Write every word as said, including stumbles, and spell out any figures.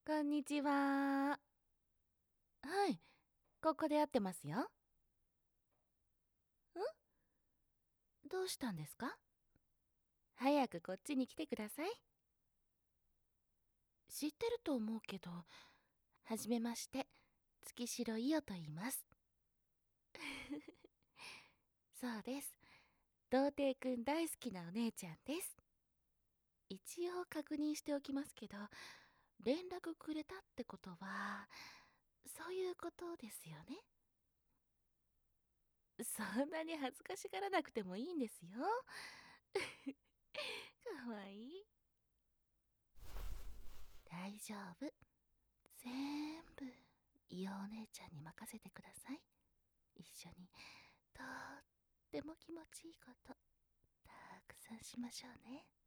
こんにちは。はい、ここで会ってますよ。ん？どうしたんですか？早くこっちに来てください。知ってると思うけど、はじめまして、月城伊代と言います。そうです。童貞くん大好きなお姉ちゃんです。一応確認しておきますけど、連絡くれたってことは、そういうことですよね。そんなに恥ずかしがらなくてもいいんですよ。かわいい。大丈夫。全部、いお姉ちゃんに任せてください。一緒に、とっても気持ちいいこと、たくさんしましょうね。